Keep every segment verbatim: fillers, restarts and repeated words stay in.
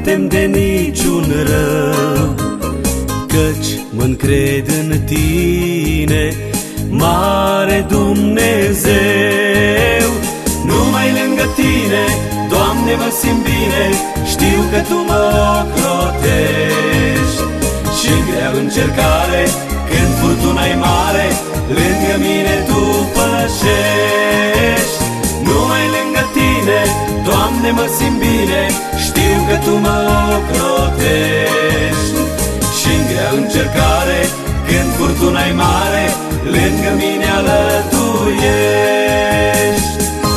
tem de niciun rău, căci mă-ncred în Tine, mare Dumnezeu. Numai lângă Tine, Doamne, mă simt bine, știu că Tu mă ocrotești. Și-n grea încercare, când furtuna-i mare, lângă mine Tu pășești. Numai lângă Tine, Doamne, mă simt bine, știu că Tu mă ocrotești. Și-n grea încercare, când furtuna-i mare, lângă mine alătuiești.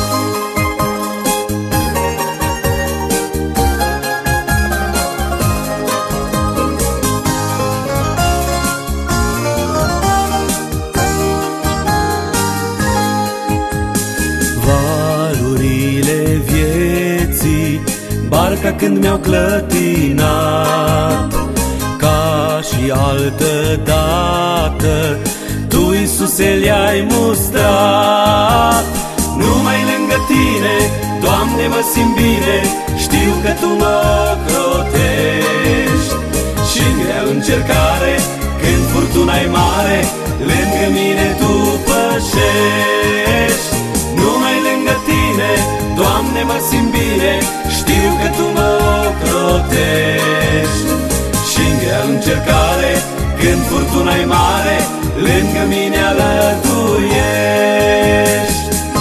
Valurile vieții, barca când mi-au clătinat, ca și altă dată, Tu, Iisuse, le-ai mustrat. Numai lângă Tine, Doamne, mă simt bine, știu că Tu mă ocrotești. Și-n grea încercare, când furtuna-i mare, lângă mine Tu pășești. Numai lângă Tine, Doamne, mă simt bine, știu că Tu mă ocrotești. Și-n grea încercare, când furtuna-i mare, lângă mine alătuiești.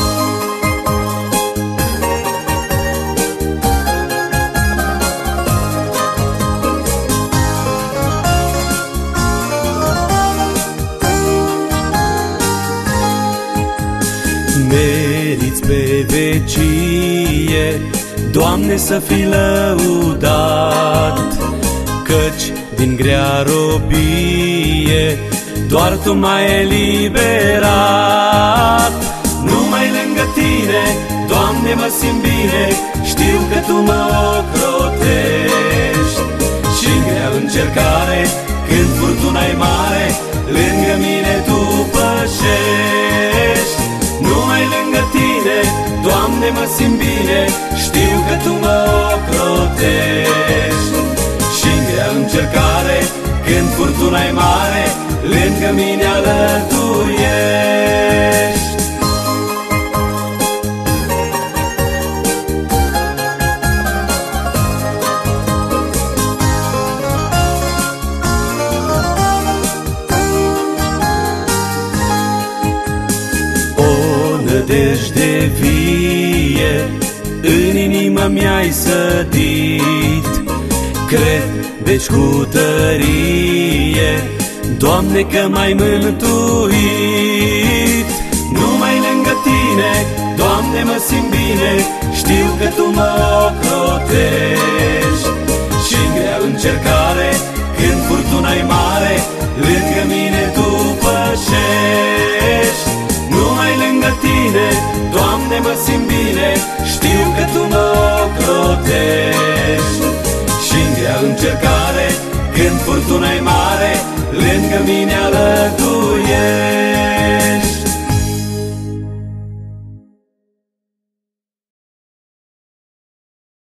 Meriți pe vecie, Doamne, să fii lăudat, căci din grea robie doar Tu m-ai eliberat. Numai lângă Tine, Doamne, mă simt bine, știu că Tu mă ocrotești. Și-n grea încercare, când furtuna-i mare, lângă mine Tu pășești. Numai lângă Tine, Doamne, mă simt bine, știu că Tu mă ocrotești. Și-n grea încercare, când furtuna-i mare, lângă mine alătuiești. O nădejde vie, în inimă mi-ai sădit, cred, deci cu tărie, Doamne, că m-ai mântuit. Numai lângă Tine, Doamne, mă simt bine, știu că Tu mă ocrotești. Și-n grea încercare, când furtuna-i mare, lângă mine Tu pășești. Numai lângă Tine, Doamne, mă simt bine, știu că Tu mă ocrotești.